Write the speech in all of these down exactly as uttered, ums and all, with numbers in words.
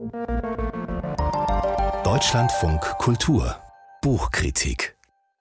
Deutschlandfunk Kultur Buchkritik.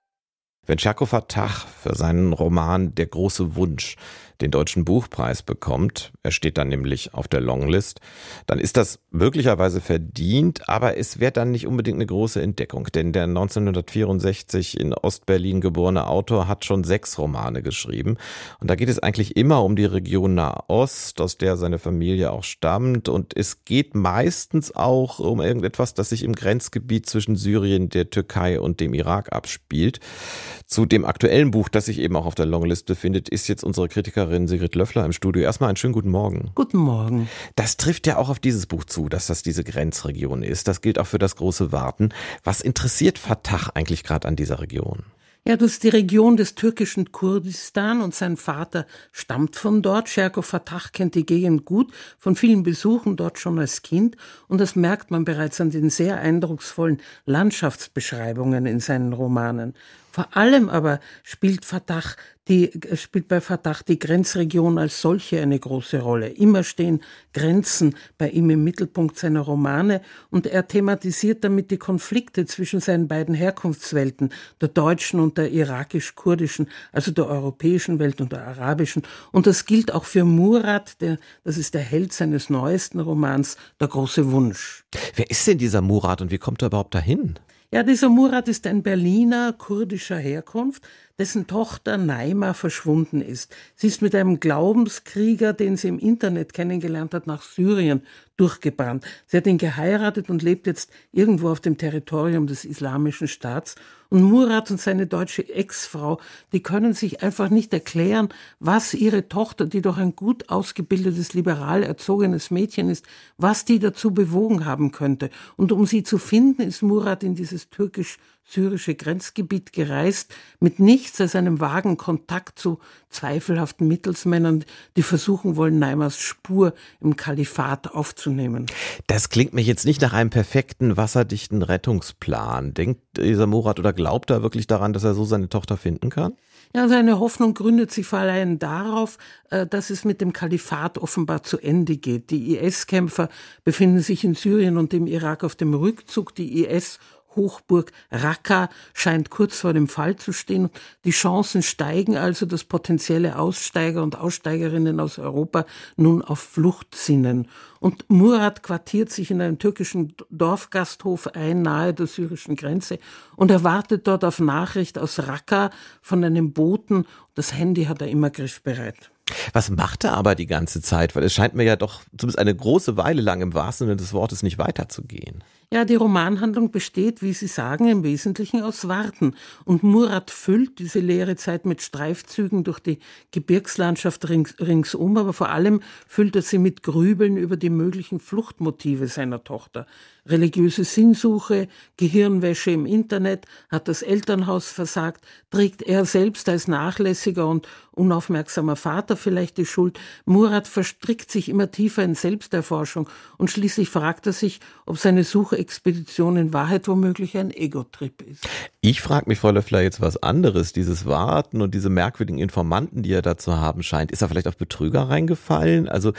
Wenn Sherko Fattah für seinen Roman Der große Wunsch den Deutschen Buchpreis bekommt, er steht dann nämlich auf der Longlist, dann ist das möglicherweise verdient, aber es wäre dann nicht unbedingt eine große Entdeckung, denn der neunzehnhundertvierundsechzig in Ostberlin geborene Autor hat schon sechs Romane geschrieben und da geht es eigentlich immer um die Region Nahost, aus der seine Familie auch stammt, und es geht meistens auch um irgendetwas, das sich im Grenzgebiet zwischen Syrien, der Türkei und dem Irak abspielt. Zu dem aktuellen Buch, das sich eben auch auf der Longlist befindet, ist jetzt unsere Kritikerin Sigrid Löffler im Studio. Erstmal einen schönen guten Morgen. Guten Morgen. Das trifft ja auch auf dieses Buch zu, dass das diese Grenzregion ist. Das gilt auch für das große Warten. Was interessiert Fattah eigentlich gerade an dieser Region? Ja, das ist die Region des türkischen Kurdistan und sein Vater stammt von dort. Sherko Fattah kennt die Gegend gut, von vielen Besuchen dort schon als Kind, und das merkt man bereits an den sehr eindrucksvollen Landschaftsbeschreibungen in seinen Romanen. Vor allem aber spielt Fattah die, spielt bei Fattah die Grenzregion als solche eine große Rolle. Immer stehen Grenzen bei ihm im Mittelpunkt seiner Romane, und er thematisiert damit die Konflikte zwischen seinen beiden Herkunftswelten, der deutschen und der irakisch-kurdischen, also der europäischen Welt und der arabischen. Und das gilt auch für Murat, der, das ist der Held seines neuesten Romans, Der große Wunsch. Wer ist denn dieser Murat und wie kommt er überhaupt dahin? Ja, dieser Murat ist ein Berliner kurdischer Herkunft, dessen Tochter Naima verschwunden ist. Sie ist mit einem Glaubenskrieger, den sie im Internet kennengelernt hat, nach Syrien durchgebrannt. Sie hat ihn geheiratet und lebt jetzt irgendwo auf dem Territorium des Islamischen Staats. Und Murat und seine deutsche Ex-Frau, die können sich einfach nicht erklären, was ihre Tochter, die doch ein gut ausgebildetes, liberal erzogenes Mädchen ist, was die dazu bewogen haben könnte. Und um sie zu finden, ist Murat in dieses türkisch-syrische Grenzgebiet gereist, mit nichts als einem vagen Kontakt zu zweifelhaften Mittelsmännern, die versuchen wollen, Naimas Spur im Kalifat aufzunehmen. Das klingt mir jetzt nicht nach einem perfekten, wasserdichten Rettungsplan. Denkt dieser Murat oder glaubt er wirklich daran, dass er so seine Tochter finden kann? Ja, seine Hoffnung gründet sich vor allem darauf, dass es mit dem Kalifat offenbar zu Ende geht. Die I S-Kämpfer befinden sich in Syrien und im Irak auf dem Rückzug. Die I S Hochburg Raqqa scheint kurz vor dem Fall zu stehen. Die Chancen steigen also, dass potenzielle Aussteiger und Aussteigerinnen aus Europa nun auf Flucht sinnen. Und Murat quartiert sich in einem türkischen Dorfgasthof ein, nahe der syrischen Grenze, und er wartet dort auf Nachricht aus Raqqa von einem Boten. Das Handy hat er immer griffbereit. Was macht er aber die ganze Zeit? Weil es scheint mir ja doch zumindest eine große Weile lang im wahrsten Sinne des Wortes nicht weiterzugehen. Ja, die Romanhandlung besteht, wie Sie sagen, im Wesentlichen aus Warten. Und Murat füllt diese leere Zeit mit Streifzügen durch die Gebirgslandschaft rings, ringsum, aber vor allem füllt er sie mit Grübeln über die möglichen Fluchtmotive seiner Tochter. Religiöse Sinnsuche, Gehirnwäsche im Internet, hat das Elternhaus versagt, trägt er selbst als nachlässiger und unaufmerksamer Vater vielleicht die Schuld. Murat verstrickt sich immer tiefer in Selbsterforschung und schließlich fragt er sich, ob seine Suchexpedition in Wahrheit womöglich ein Ego-Trip ist. Ich frage mich, Frau Löffler, jetzt was anderes. Dieses Warten und diese merkwürdigen Informanten, die er da zu haben scheint, ist er vielleicht auf Betrüger reingefallen? Also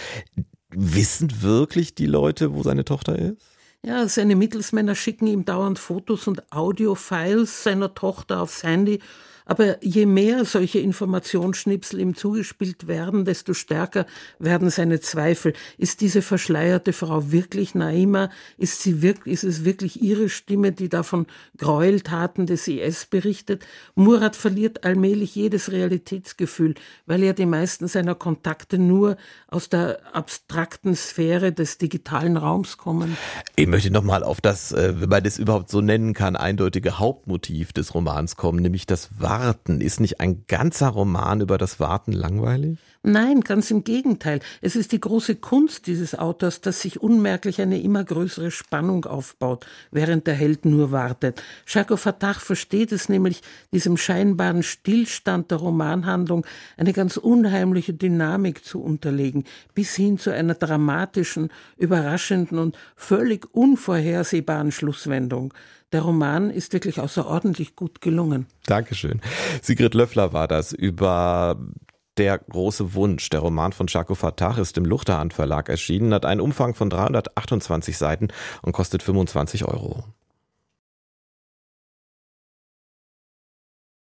wissen wirklich die Leute, wo seine Tochter ist? Ja, seine Mittelsmänner schicken ihm dauernd Fotos und Audiofiles seiner Tochter aufs Handy. Aber je mehr solche Informationsschnipsel ihm zugespielt werden, desto stärker werden seine Zweifel. Ist diese verschleierte Frau wirklich Naima? Ist sie wirklich, ist es wirklich ihre Stimme, die da von Gräueltaten des I S berichtet? Murat verliert allmählich jedes Realitätsgefühl, weil ja die meisten seiner Kontakte nur aus der abstrakten Sphäre des digitalen Raums kommen. Ich möchte nochmal auf das, wenn man das überhaupt so nennen kann, eindeutige Hauptmotiv des Romans kommen, nämlich das Warten. Ist nicht ein ganzer Roman über das Warten langweilig? Nein, ganz im Gegenteil. Es ist die große Kunst dieses Autors, dass sich unmerklich eine immer größere Spannung aufbaut, während der Held nur wartet. Sherko Fattah versteht es nämlich, diesem scheinbaren Stillstand der Romanhandlung eine ganz unheimliche Dynamik zu unterlegen, bis hin zu einer dramatischen, überraschenden und völlig unvorhersehbaren Schlusswendung. Der Roman ist wirklich außerordentlich gut gelungen. Dankeschön. Sigrid Löffler war das über Der große Wunsch, der Roman von Jaco Fattah, ist im Luchterhand Verlag erschienen, hat einen Umfang von dreihundertachtundzwanzig Seiten und kostet fünfundzwanzig Euro.